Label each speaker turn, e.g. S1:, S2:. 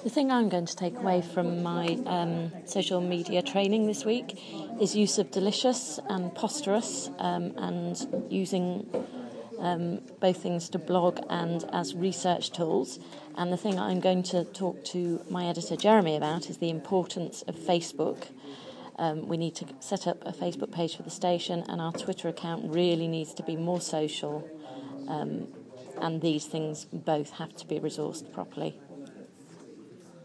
S1: The thing I'm going to take away from my social media training this week is use of delicious and posterous, and using both things to blog and as research tools. And the thing I'm going to talk to my editor Jeremy about is the importance of Facebook. We need to set up a Facebook page for the station, and our Twitter account really needs to be more social, and these things both have to be resourced properly.